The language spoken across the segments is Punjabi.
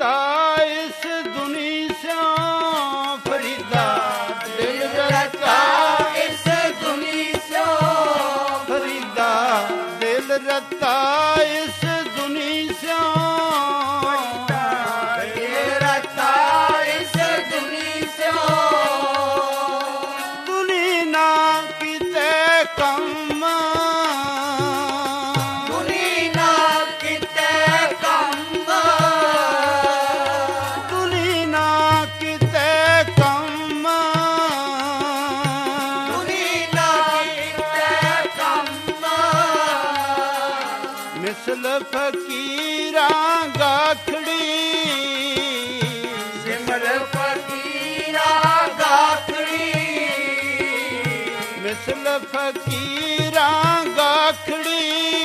रता इस दुनी स्यों फरीदा दिल रता इस दुनी स्यों फरीदा दिल रता इस दुनी स्यों दिल रता इस दुनी स्यों दुनी ना किते कम दुनी ना किते कम दुनी ना किते कम दुनी ना किते कम मिसल फकीरां गाखड़ी सिमर फकीरा गाखड़ी मिसल फकीरां गाखड़ी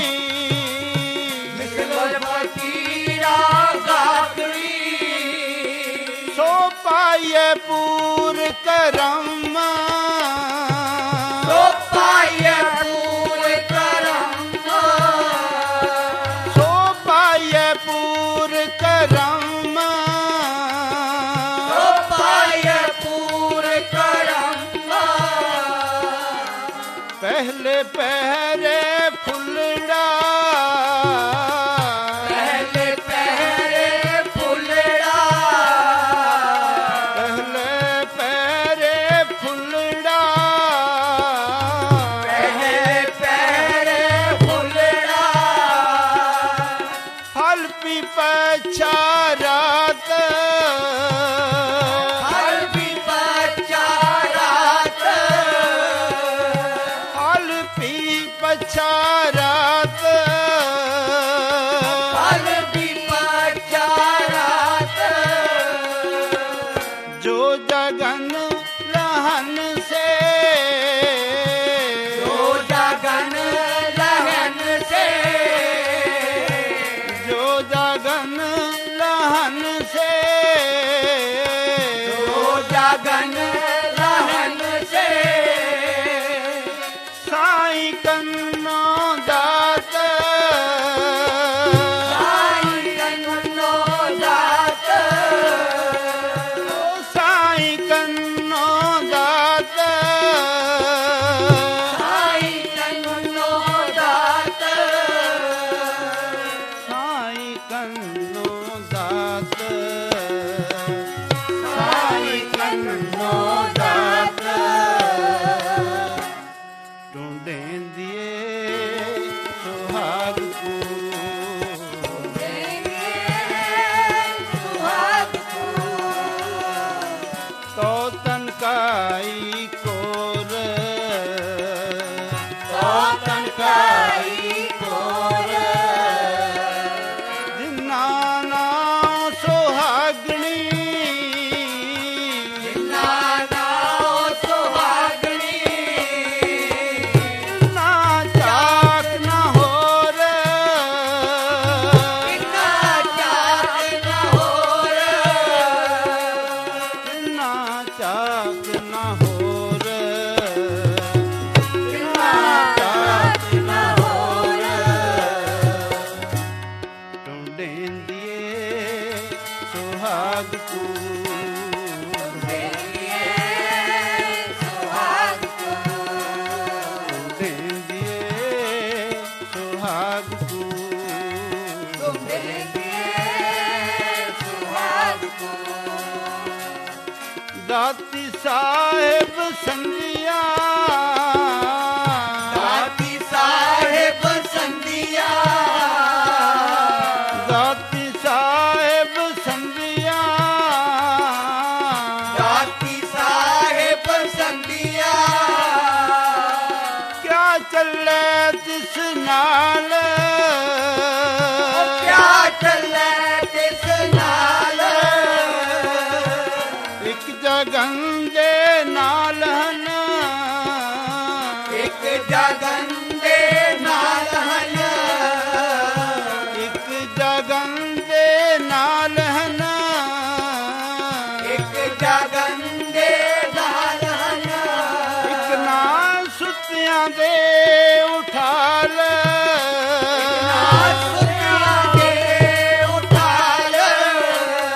सिमर फकीरा गाखड़ी सो पाइए पूर करम सो पाइए पूर करम सो पाइए पूर करम सो पाइए पूर करम पहले पहरे फुलड़ा पहले पहरे फुलड़ा पहले पहरे फुलड़ा पहले पहरे फुलड़ा फल पी पछा रात हर भी बच्चा रात फल पी पछा रात हर भी बच्चा रात जो जगन लहन से जो जगन लहन से जो जगन लहन से जो जगन लहन से साईं कन्नो दात साईं कन्नो दात साईं कन्नो दात साईं कन्नो दात साईं कन्नो दात साईं कन्नो दात ढूंढेंदिए सुहाग को सुहाग को तो तनकाई कोर तो तनकाई कोर जिन्ना ना सुहागणी नाना सुहागणी ना चाक ना होर कितना चाक न होर ना चाक ना होर कितना चाक न होर ढूंढेंदिए सुहाग को सुहाग को ढूंढेंदिए सुहाग को सुहाग को दाती साहेब संगिया दाती साहेब संदिया दाती साहेब संगिया दाती साहेब संदिया क्या चले जिस नाल क्या चले तिस नाल एक जगन दे नाल हन एक जगन दे नाल हन एक जगन दे नाल हन एक जगन दे नाल हन एक ना सुतियां दे उठाल सुनिया दे उठाल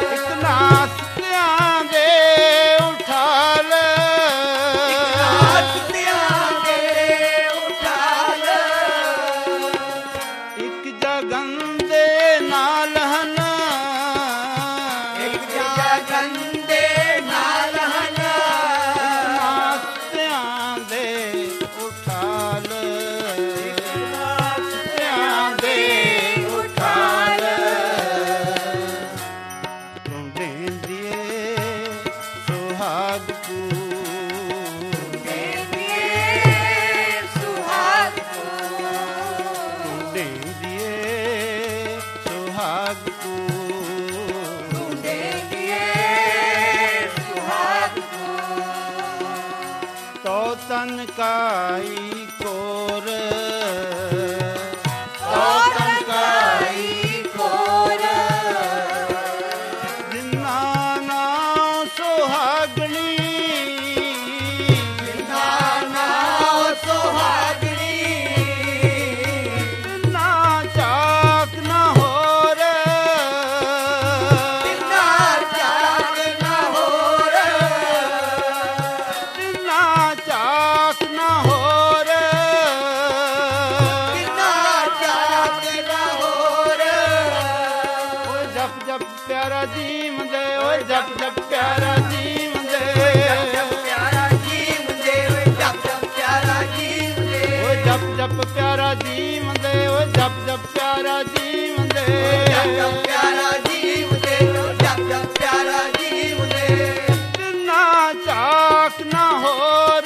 ਸੁਹਾਗ ਤਨ ਕਾਈ ਕੋਰ ਤਨ ਕਾਈ ਕੋਰ ਜਿਨਾ ਨਾਮ ਸੁਹਾਗਣੀ ਜਿਨਾ ਨਾਮ ਸੁਹਾਗਣੀ ਨਾ ਚਾਕ ਨਾ ਹੋਰ ਨਾ ਚਾਕ ਨਾ ਹੋਰ ਨਾ ਚਾਕ ਨਾ ਹੋਰ ਕਿੰਨਾ ਚਾਕ ਨਾ ਹੋਰ ਓਏ ਜਪ ਜਪ ਪਿਆਰਾ ਜੀਵ ਦੇ ਓਏ ਜਪ ਜਪ ਪਿਆਰਾ ਜੀਵ ਦੇ ਪਿਆਰਾ ਜੀਵ ਦੇ ਓਏ ਜਪ ਜਪ ਪਿਆਰਾ ਜੀਵ ਦੇ ਓਏ ਜਪ ਜਪ ਪਿਆਰਾ ਜੀਵ ਦੇ ਓਏ ਜਪ ਜਪ ਪਿਆਰਾ ਜੀਵ ਦੇ ਜਪ ਜਪ ਪਿਆਰਾ ਜੀਵ ਦੇ ਜਪ ਜਪ ਪਿਆਰਾ ਜੀਵ ਦੇ ਨਾ ਚਾਕ ਨਾ ਹੋਰ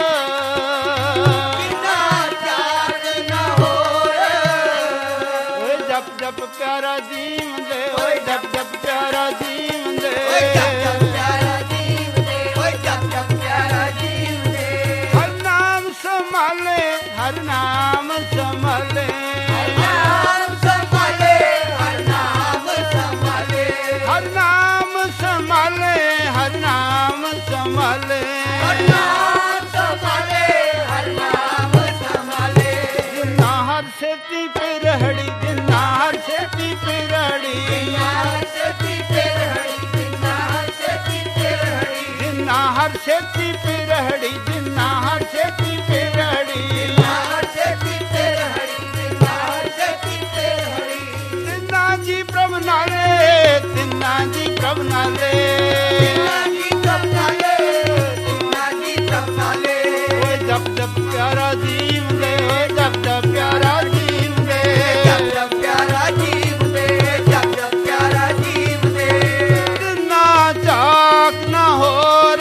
ਕਿੰਨਾ ਚਾਕ ਨਾ ਹੋਰ ਓਏ ਜਪ ਜਪ ਪਿਆਰਾ ਜੀਵ ਦੇ ਓਏ ਜਪ ਜਪ ਪਿਆਰਾ ਜੀਵ ਦੇ ਓਏ ਜਪ ਜਪ ਪਿਆਰਾ ਜੀਵ ਦੇ ਓਏ ਜਪ ਜਪ ਪਿਆਰਾ ਜੀਵ ਦੇ ਹਰ ਨਾਮ ਸੰਭਾਲੇ ਹਰ ਨਾਮ ਸੰਭਾਲੇ ਹਰ ਨਾਮ ਸੰਭਾਲੇ ਹਰ ਨਾਮ ਸੰਭਾਲੇ ਹਰ ਨਾਮ ਸੰਭਾਲੇ ਹਰ ਨਾਮ ਸੰਭਾਲੇ ਹਰ ਨਾਮ ਸੰਭਾਲੇ ਹਰ ਨਾਮ ਸੰਭਾਲੇ ਜਿਨਾ ਹਰ ਸੇਤੀ ਪਿਰਹੜੀ ਜਿਨਾ ਹਰ ਸੇਤੀ ਪਿਰਹੜੀ ਹਰ ਸੇਤੀ ਪਿਰਹੜੀ ਜਿਨਾ ਹਰ ਸੇਤੀ ਪਿਰਹੜੀ ਜਿਨਾ ਹਰ ਸੇਤੀ ਪਿਰਹੜੀ ਜਿਨਾ ਹਰ ਸੇਤੀ ਪਿਰਹੜੀ ਹਰ ਸੇਤੀ ਪਿਰਹੜੀ ਜਿਨਾ ਹਰ ਸੇਤੀ ਪਿਰਹੜੀ ਤਿੰਨਾ ਜੀ ਪ੍ਰਭ ਨਾਲੇ ਤਿੰਨਾ ਜੀ ਪ੍ਰਭ ਨਾਲੇ ਤਿੰਨਾ ਜੀ ਪ੍ਰਭ ਨਾਲੇ ਤਿੰਨਾ ਜੀ ਪ੍ਰਭ ਨਾਲੇ ਓਏ ਜਪ ਜਪ ਪਿਆਰਾ ਜੀਵ ਦੇ ਓਏ ਜਪ ਜਪ ਪਿਆਰਾ ਜੀਵ ਦੇ ਜਪ ਜਪ ਪਿਆਰਾ ਜੀਵ ਦੇ ਜਪ ਜਪ ਪਿਆਰਾ ਜੀਵ ਦੇ ਤਿੰਨਾ ਚਾਕ ਨਾ ਹੋਰ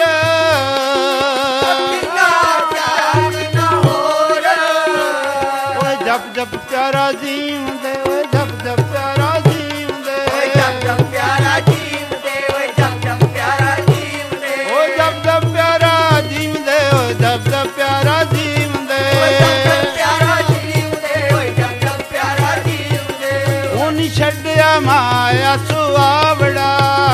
ਕਿੰਨਾ ਚਾਕ ਨਾ ਹੋਰ ਓਏ ਜਪ ਜਪ ਪਿਆਰਾ ਜੀਵ ਦੇ ਓਏ ਜਪ ਜਪ ਪਿਆਰਾ ਜੀਵ ਦੇ ਓਏ ਜਪ ਜਪ ਪਿਆਰਾ ਜੀਵ ਦੇ ਓਏ ਜਪ ਜਪ ਪਿਆਰਾ ਜੀਵ ਦੇ ਓਏ ਜਪ ਜਪ ਪਿਆਰਾ ਜੀਵ ਦੇ ਓਏ ਜਪ ਜਪ ਪਿਆਰਾ ਜੀਵ ਦੇ ਓਏ ਜਪ ਜਪ ਪਿਆਰਾ ਜੀਵ ਦੇ ਓਏ ਜਪ ਜਪ ਪਿਆਰਾ ਜੀਵ ਦੇ ਉਹ ਨੀ ਛੱਡਿਆ ਮਾਇਆ ਸੁਆਵੜਾ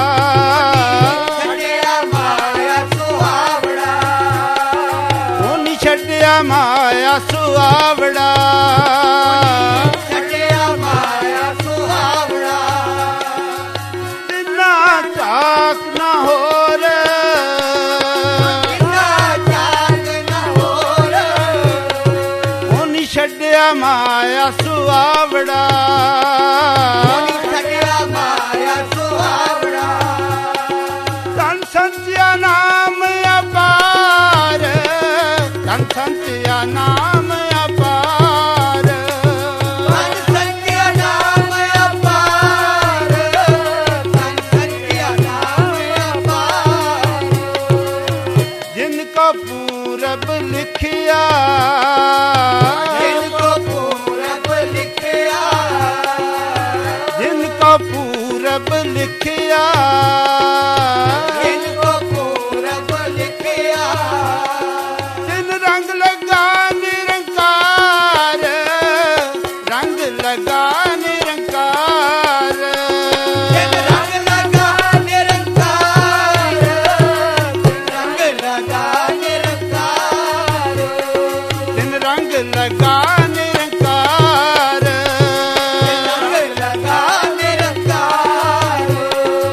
ਛੱਡਿਆ ਮਾਇਆ ਸੁਹਾਵੜਾ ਉਹ ਨੀ ਛੱਡਿਆ ਮਾਇਆ ਸੁਆਵੜਾ ਛੱਡਿਆ ਮਾਇਆ ਸੁਹਾਵੜਾ ਤਿੰਨਾ ਚਾਕ ਨਾ ਹੋਰ ਕਿੰਨਾ ਚਾਕ ਨਾ ਹੋਰ ਉਹ ਨੀ ਛੱਡਿਆ ਮਾਇਆ ਸੁਆਵੜਾ ਛੱਡਿਆ ਮਾਇਆ ਸੁਹਾਵੜਾ ਧੰਨ ਸੰਤਿਆ ਨਾਮ ਅਪਾਰ ਧੰਨ ਸੰਤਿਆ ਨਾਮ ਅਪਾਰ ਧੰਨ ਸੰਗਿਆ ਨਾਮ ਅਪਾਰ ਧੰਨ ਸੰਗਿਆ ਨਾਮ ਅਪਾਰ ਜਿਨ ਕੋ ਪੂਰਬ ਲਿਖਿਆ ਜਿਨ ਕੋ ਪੂਰਬ ਲਿਖਿਆ ਜਿਨ ਕੋ ਪੂਰਬ ਲਿਖਿਆ ਜਿਨ ਕੋ ਪੂਰਬ ਲਿਖਿਆ ਤਿਨ ਰੰਗ ਲਗਾ ਨਿਰੰਕਾਰ ਰੰਗ ਲਗਾ ਨਿਰੰਕਾਰ ਜਿਨ ਰੰਗ ਲਗਾ ਨਿਰੰਕਾਰ ਰੰਗ ਲਗਾ ਨਿਰੰਕਾਰ ਤਿਨ ਰੰਗ ਲਗਾ ਨਿਰੰਕਾਰ ਰੰਗ ਲਗਾ ਨਿਰੰਕਾਰ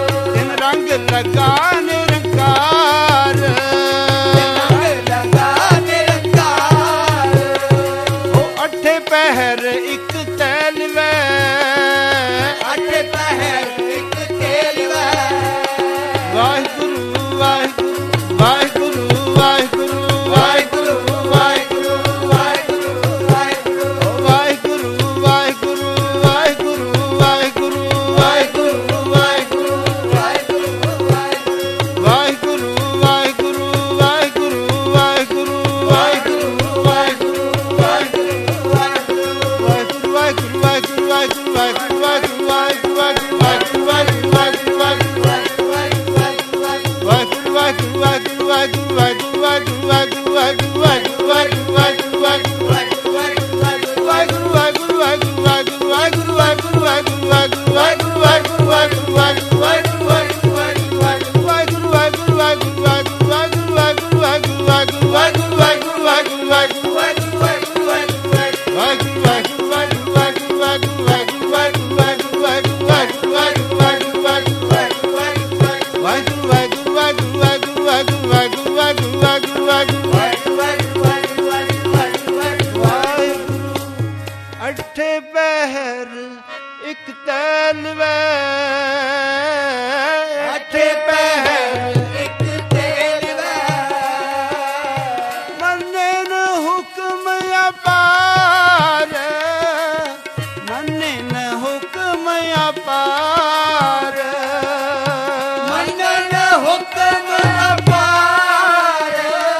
ਅਠੇ ਪਹਿਰ ਇੱਕ ਤੈਲਵੇ, ਅਠੇ ਪਹਿਰ ਇੱਕ ਤੈਲਵੇ, ਮੰਨੇ ਨ ਹੁਕਮ ਅਪਾਰ, ਮੰਨੇ ਨ ਹੁਕਮ ਅਪਾਰ, ਮੰਨਨ ਹੁਕਮ ਅਪਾਰ,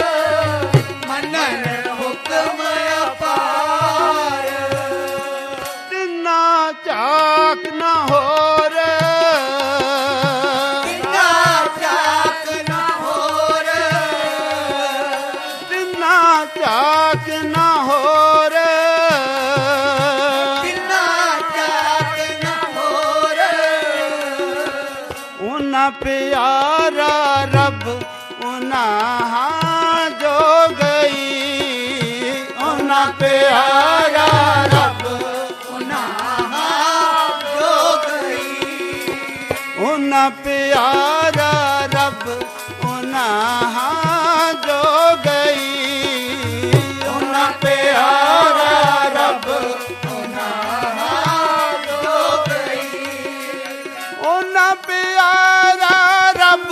ਮੰਨਨ ਹੁਕਮ ਅਪਾਰ, ਤਿੰਨਾ ਝਾਕ ਨ ਹੋਰ, ਤਿੰਨਾ ਝਾਕ ਨ ਹੋਰ, ਤਿੰਨਾ ਝਾਕ ਨ ਹੋਰ, ਤਿੰਨਾ ਝਾਕ ਨ ਹੋਰ, ਉਹਨਾਂ ਪਿਆਰਾ ਰੱਬ ਉਹਨਾਂ ਜੋ ਗਈ, ਉਹਨਾਂ ਪਿਆਰਾ ਰੱਬ ਜੋ ਗਈ, ਉਹਨਾਂ ਪਿਆਰਾ ਰੱਬ ਉਹਨਾਂ ਜੋ ਗਈ, ਉਹਨਾਂ ਪਿਆਰਾ ਰੱਬ ਜੋ ਗਈ, ਉਹਨਾਂ ਪਿਆਰਾ ਰੱਬ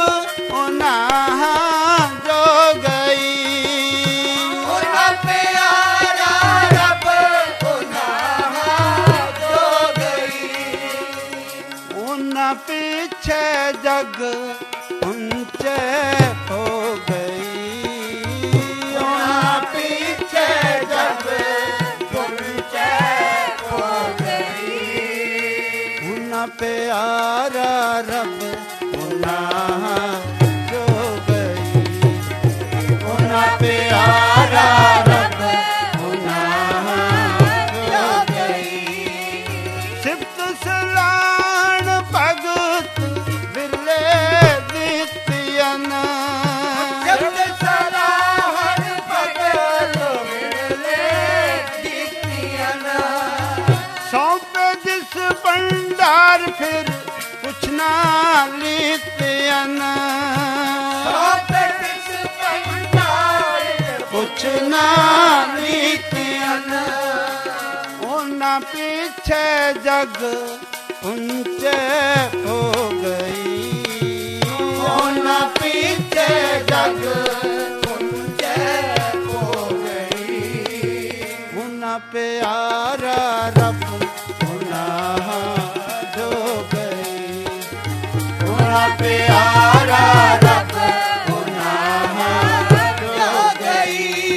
ਉਹਨਾਂ ਜੋ ਗਈ, ਉਹਨਾਂ ਪਿਆਰਾ ਰੱਬ ਜੋ ਗਈ, ਉਹਨਾਂ ਪਿੱਛੇ ਜਗ ਉੱਚੇ ਹੋ ਗਈ, ਉਹਨਾਂ ਪਿੱਛੇ ਜਗ ਪਹੁੰਚੇ ਹੋ ਗਈ, ਉਹਨਾਂ ਪਿਆਰਾ ਰੱਬ ਉਹਨਾਂ ਜੋ ਗਈ, ਉਹਨਾਂ ਪਿਆਰਾ ਰੱਬ ਉਹਨਾਂ ਜੋ ਗਈ, ਸਿਫਤ ਸਲਾਣ ਭਗਤ ਵਿਰਲੇ ਦਿੱਤੀਆਂ, ਜਬ ਸਲਾਹਣ ਭਗਤ ਮਿਲੇ ਦਿੱਤੀਆਂ, ਸੌਂਪੇ ਜਿਸ ਭੰਡਾਰ ਫਿਰ ਕੁਛ ਨਾ ਲੀਤੀਆਂ, ਸੋਪੇ ਤਿਸ ਭੰਡਾਰ ਕੁਛ ਨਾ ਲੀਤੀਆਂ, ਉਹਨਾਂ ਪਿੱਛੇ ਜਗ ਉੱਚੇ ਹੋ ਗਈ, ਉਹਨਾਂ ਪਿੱਛੇ ਜਗ ਪਹੁੰਚੇ ਹੋ ਗਈ, ਉਹਨਾਂ ਪਿਆਰਾ ਰੱਬ ਉਹਨਾਂ ਜੋ ਗਈ, ਉਹਨਾਂ ਪਿਆਰਾ ਰੱਬ ਉਹਨਾਂ ਜੋ ਗਈ,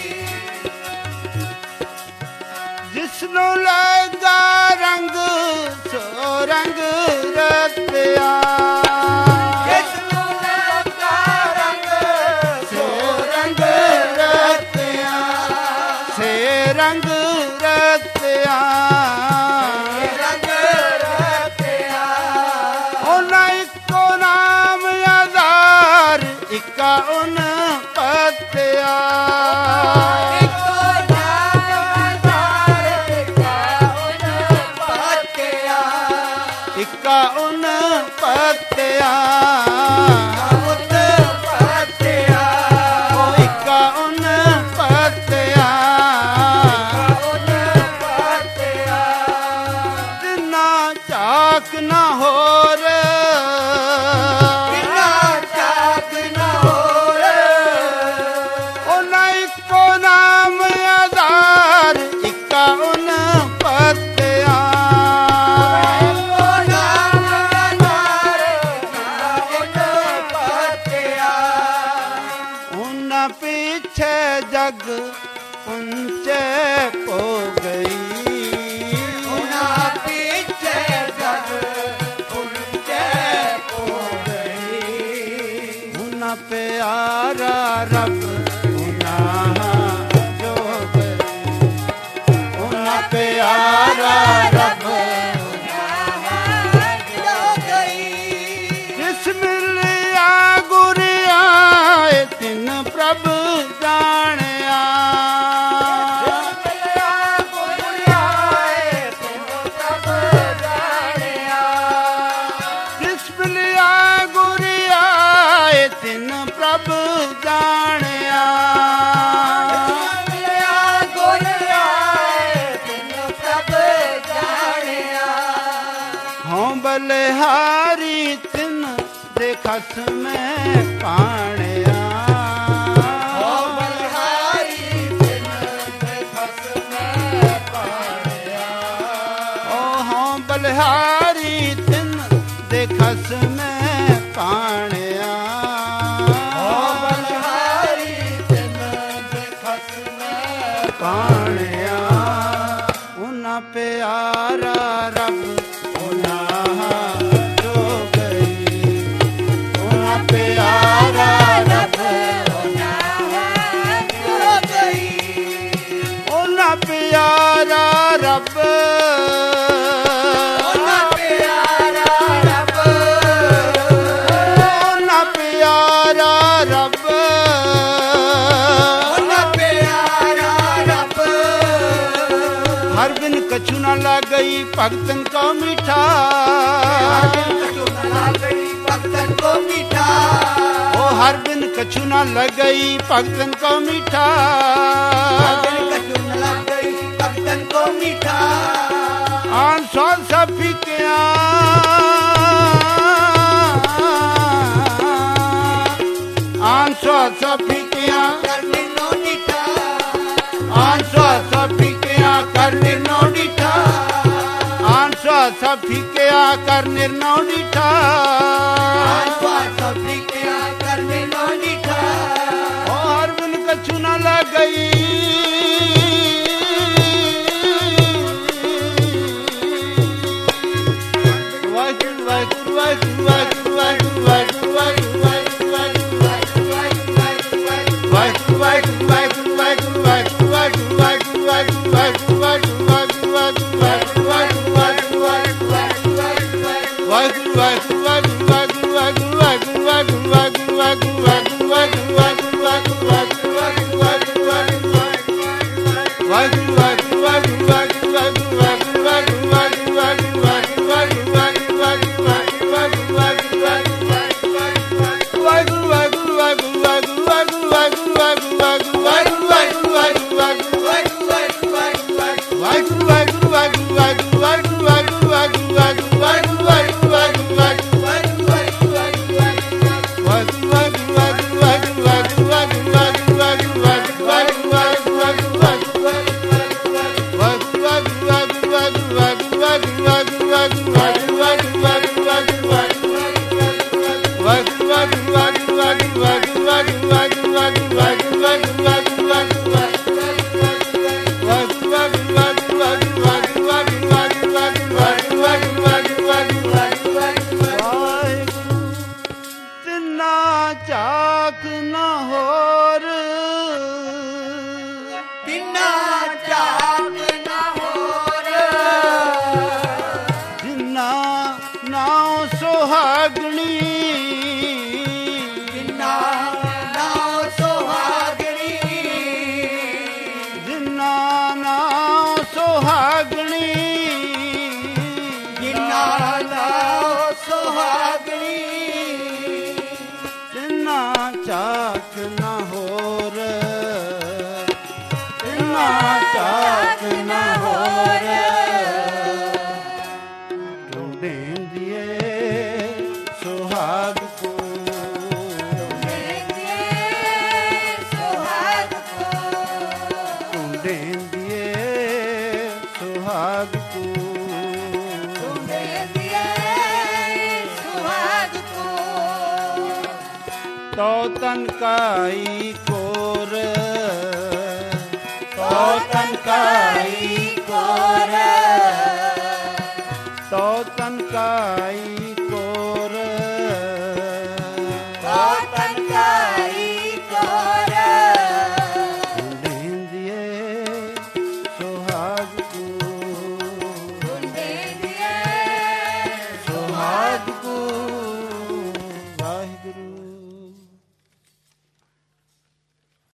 ਜਿਸਨੂੰ ਲੱਗਾ ਰੰਗ ਸੋ ਰੰਗ ਰਤਿਆ, ਜਿਸ ਨੂੰ ਲੱਗਾ ਰੰਗ ਸੋ ਰੰਗ ਰਤਿਆ, ਸੇ ਰੰਗ ਰਤਿਆ, ਰੰਗ ਰਤਿਆ, ਉਹਨਾਂ ਇੱਕੋ ਨਾਮ ਆਧਾਰ ਇੱਕਾ ਉਨ ਪਤਿਆ, ਇੱਕੋ ਨਾਮ ਆਧਾਰ ਇੱਕਾ ਉਨ ਪਤਿਆ, ਇੱਕਾ ਉਨ ਪਤਿਆ, ਉਤ ਪਤਿਆ, ਉਹ ਇੱਕਾ ਉਨ ਪਤਿਆ, ਉਨ ਪਤਿਆ, ਤਿੰਨਾ ਝਾਕ ਨਾ ਹੋਰ, ਕਿੰਨਾ ਝਾਕ ਨ ਹੋਰ, ਉਹਨਾਂ ਇੱਕੋ ਨਾਮ ਆਧਾਰ ਇੱਕਾ ਉਨ ਪਤਿਆ, ਇੱਕੋ ਨਾਮ ਆਧਾਰ ਇੱਕਾ ਉਨ ਪਤਿਆ, ਉਹਨਾਂ ਪਿੱਛੇ ਜਗ ਉੱਚੇ ਹੋ ਗਈ, ਉਹਨਾਂ ਪਿੱਛੇ ਜਗ ਪਹੁੰਚੇ ਹੋ ਗਈ, ਉਹਨਾਂ ਪਿਆਰਾ ਪਿਆਰਾ ਰੱਬ ਪਿਆਰਾ ਰੱਬ ਜਿਸ ਮਿਲਿਆ ਗੁਰ ਆਏ ਤਿਨ ਪ੍ਰਭ ਜਾਣਿਆ ਜਿਸ ਮਿਲਿਆ ਗੁਰ ਆਏ ਤਿਨ ਪ੍ਰਭ ਜਾਣਿਆ ਬਲਿਹਾਰੀ ਤਿਨ ਦੇ ਖਸਮੈ ਪਾਣਿਆ ਬਲਿਹਾਰੀ ਤਿਨ ਦੇ ਖਸਮੈ ਪਾਣਿਆ ਓ ਬਲਿਹਾਰੀ ਤਿਨ ਦੇ ਖਸਮੈ ਪਾਣਿਆ ਬਲਿਹਾਰੀ ਤਿਨ ਦੇ ਖਸਮੈ ਪਾਣਿਆ ਉਹਨਾਂ ਪਿਆਰਾ ਰੱਬ ਪਿਆਰਾ ਰੱਬ ਉਹਨਾਂ ਪਿਆਰਾ ਰੱਬ ਉਹਨਾਂ ਪਿਆਰਾ ਰੱਬ ਉਹਨਾਂ ਪਿਆਰਾ ਰੱਬ ਹਰ ਬਿਨ ਕਛੂ ਨਾ ਲਾਗਈ ਭਗਤਨ ਕੋ ਮੀਠਾ ਹਰ ਬਿਨ ਕਛੂ ਨਾ ਲਾਗਈ ਭਗਤਨ ਕੋ ਮੀਠਾ ਓ ਹਰ ਬਿਨ ਕਛੂ ਨਾ ਲਗਈ ਭਗਤਨ ਕੋ ਮੀਠਾ को मीठा आन स्वाद सब फीकिया आन स्वाद सब फीकिया करने नो नीठा आन स्वाद सब फीकिया करने नो नीठा आन स्वाद सब फीकिया करने नो नीठा आन स्वाद सब फीकिया करने नो नीठा ओ हर बिन कछु न लग गई तो तन काई कोर तो तन काई कोर